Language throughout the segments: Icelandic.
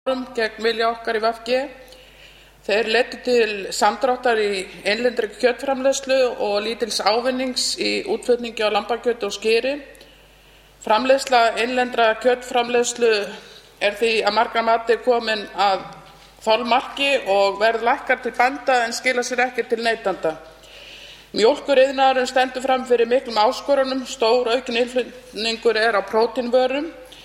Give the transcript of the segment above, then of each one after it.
gegn vilja okkar í VG. Þeir leiddu til samdráttar í innlendri kjötframleiðslu og lítils ávinnings í útflutningi á lambakjöti og skyri. Framleiðsla innlendra kjötframleiðslu því að margra mati komin að þolmarki og verð lækkar til bænda en skilar sér ekki til neytenda. Mjólkuriðnaðurinn stendur fram fyrir miklum áskorunum. Stór aukinn innflutningur á prótínvörum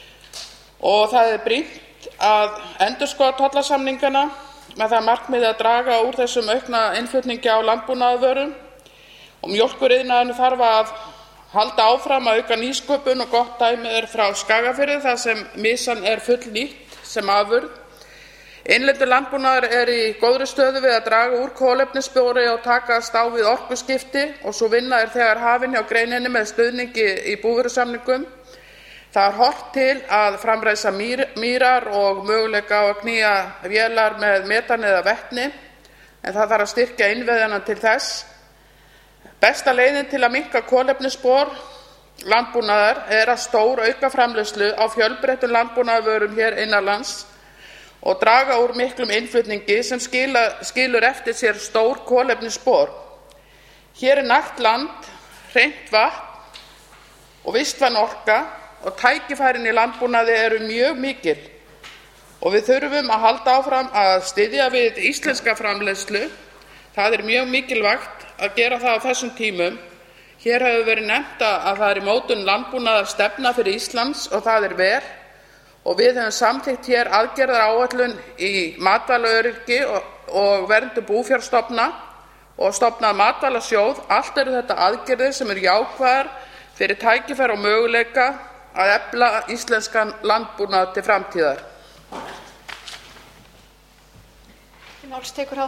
og það brýnt að endurskoða tollasamningana með það markmiði að draga úr þessum aukna innflutningi á landbúnaðarvörum. Og mjólkuriðnaðurinn þarf að halda áfram að auka nýsköpun og gott dæmi frá Skagafirði þar sem mysan fullnýtt sem afurð. Innlendur landbúnaður í góðri stöðu við að draga úr kolefnisspori og takast á við orkuskipti og sú vinna þegar hafin hjá greininni með stuðningi í búvörusamningum. Það horft til að framræsa mýrar og möguleika á að knýja vélar með metan eða vetni, en það þarf að styrkja innviðina til þess. Besta leiðin til að minnka kolefnisspor landbúnaðar að stórauka framleiðslu á fjölbreyttum landbúnaðarvörum hér innanlands og draga úr miklum innflutningi sem skilur eftir sér stór kolefnisspor. Hér nægt land, hreint vatn og vistvæn orka og tækifærin í landbúnaði mjög mikil og við þurfum að halda áfram að styðja við íslenska framleiðslu. Það mjög mikilvægt að gera það á þessum tímum. Hér hefur verið nefnt að það í mótun landbúnaðarstefna fyrir Íslands og það vel. Og við höfum samþykkt hér aðgerðaáætlun í matvælaöryggi og verndun búfjárstofna og stofnað matvælasjóð. Allt þetta aðgerðir sem jákvæðar fyrir tækifæri og möguleika að efla íslenskan landbúnað til framtíðar.